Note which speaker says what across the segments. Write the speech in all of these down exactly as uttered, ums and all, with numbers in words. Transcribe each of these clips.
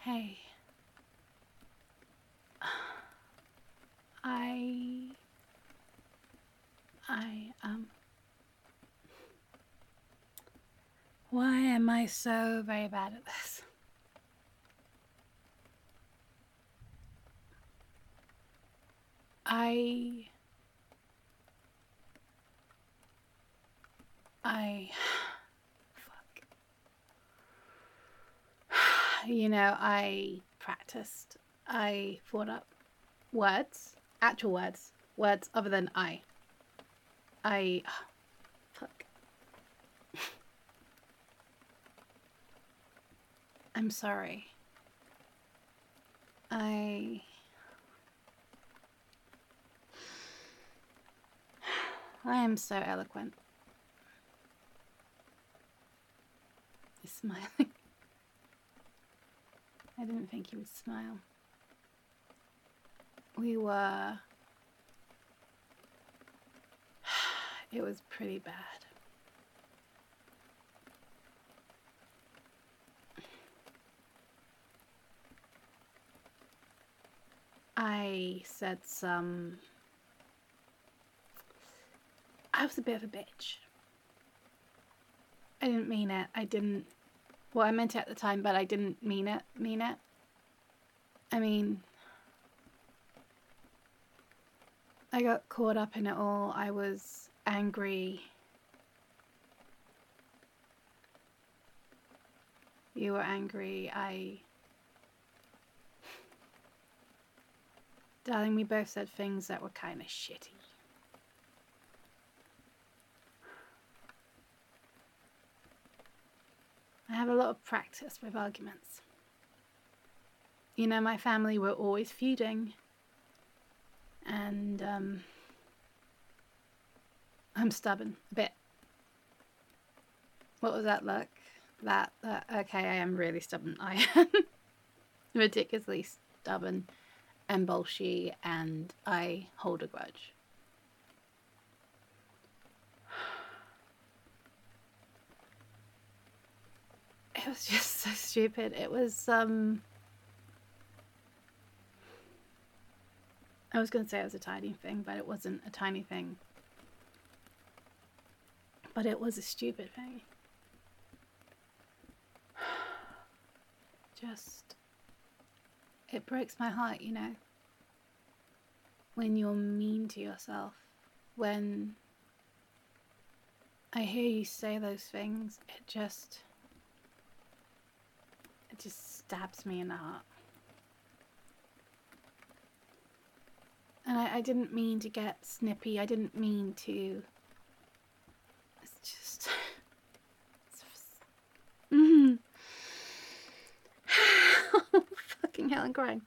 Speaker 1: Hey. I... I, um... Why am I so very bad at this? I... I... Fuck. You know, I practiced. I thought up words. Actual words. Words other than I. I... Fuck. I'm sorry. I... I am so eloquent. He's smiling. I didn't think he would smile. We were... It was pretty bad. I said some... I was a bit of a bitch. I didn't mean it. I didn't... Well, I meant it at the time, but I didn't mean it. Mean it. I mean... I got caught up in it all. I was angry. You were angry. I... Darling, we both said things that were kind of shitty. I have a lot of practice with arguments. You know, my family were always feuding. And, um... I'm stubborn. A bit. What was that look? That, that, okay, I am really stubborn. I am ridiculously stubborn and bolshy, and I hold a grudge. It was just so stupid. It was, um... I was going to say it was a tiny thing, but it wasn't a tiny thing. But it was a stupid thing. Just... It breaks my heart, you know. When you're mean to yourself. When I hear you say those things, it just... It just stabs me in the heart. And I, I didn't mean to get snippy. I didn't mean to... It's just... It's just... Mm-hmm. Fucking hell, I'm crying.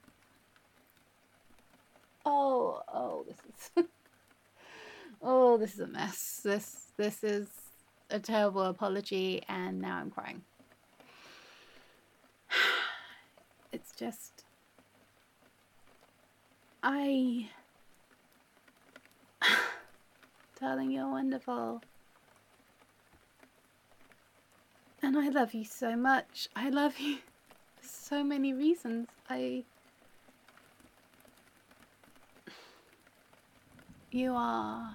Speaker 1: Oh, oh, this is... oh, this is a mess. This, this is a terrible apology, and now I'm crying. It's just... I... Darling, you're wonderful. And I love you so much. I love you for so many reasons. I... You are...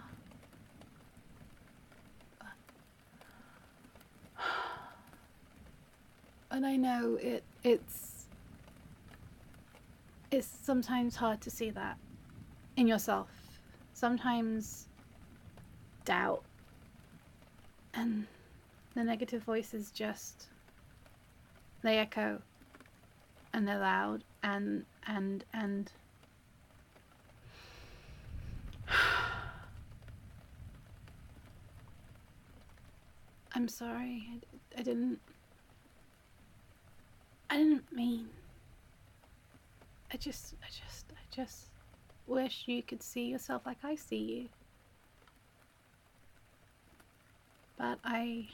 Speaker 1: And I know it, it's... It's sometimes hard to see that in yourself. Sometimes doubt and the negative voices just, they echo and they're loud and, and, and I'm sorry. I, I didn't, I didn't mean, I just, I just, I just wish you could see yourself like I see you. But I,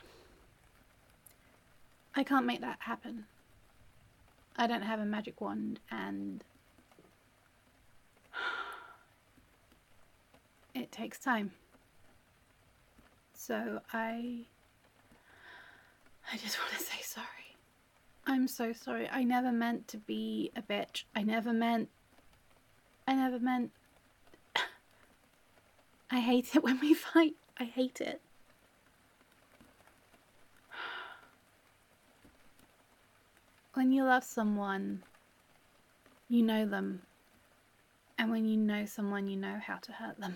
Speaker 1: I can't make that happen. I don't have a magic wand, and it takes time. So I, I just want to say sorry. I'm so sorry. I never meant to be a bitch. I never meant... I never meant... I hate it when we fight. I hate it. When you love someone, you know them. And when you know someone, you know how to hurt them.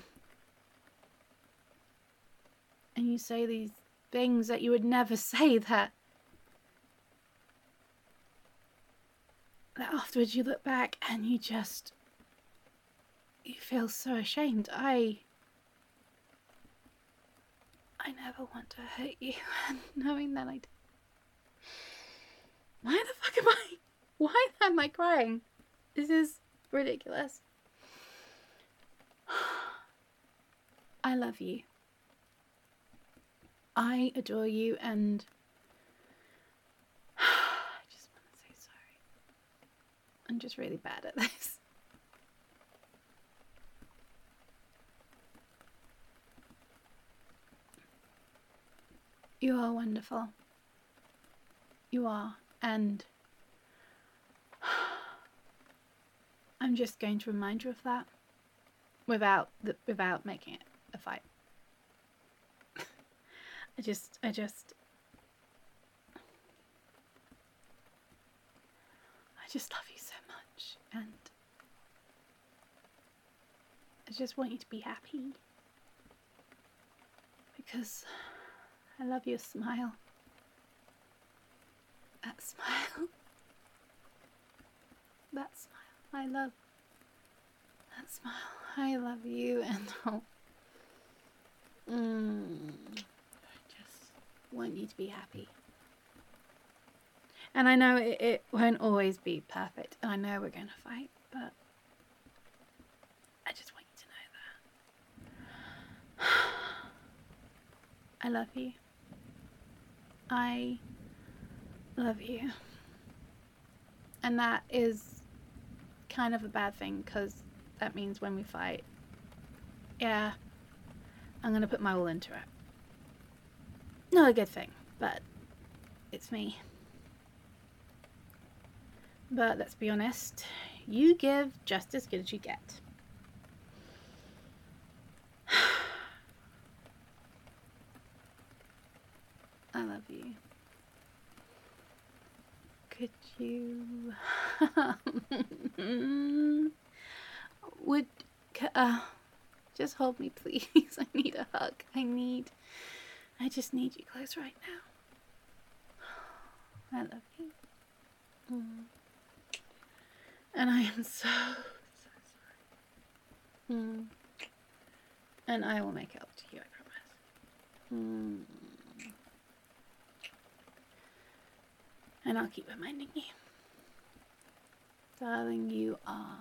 Speaker 1: And you say these things that you would never say, that that afterwards you look back and you just, you feel so ashamed. I I never want to hurt you, and knowing that I did. Why the fuck am I, why am I crying? This is ridiculous. I love you. I adore you, and I just want to say sorry. I'm just really bad at this. You are wonderful. You are, and I'm just going to remind you of that without the, without making it a fight. I just, I just, I just love you so much, and I just want you to be happy, because I love your smile. That smile. That smile. I love that smile. I love you, and oh, mm, I just want you to be happy. And I know it, it won't always be perfect, and I know we're going to fight, but I just want you to know that. I love you. I love you. And that is kind of a bad thing, because that means when we fight, yeah, I'm going to put my all into it. Not a good thing, but it's me. But let's be honest, you give just as good as you get. I love you. Could you... Would... Uh, just hold me, please. I need a hug. I need... I just need you close right now. I love you. Mm. And I am so, so sorry. Mm. And I will make it up to you, I promise. Mm. And I'll keep reminding you. Darling, you are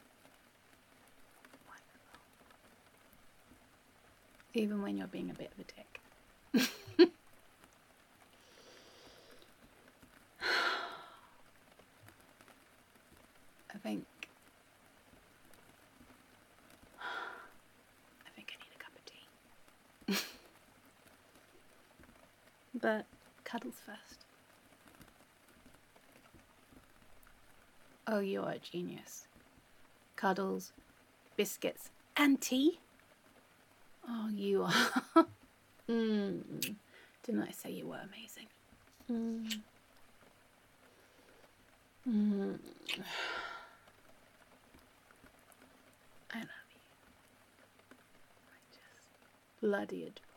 Speaker 1: wonderful. Even when you're being a bit of a dick. I think... I think I need a cup of tea. But cuddles first. Oh, you're a genius. Cuddles, biscuits, and tea? Oh, you are. mm. Didn't I say you were amazing? Mm. Mm. I love you. I just bloody adore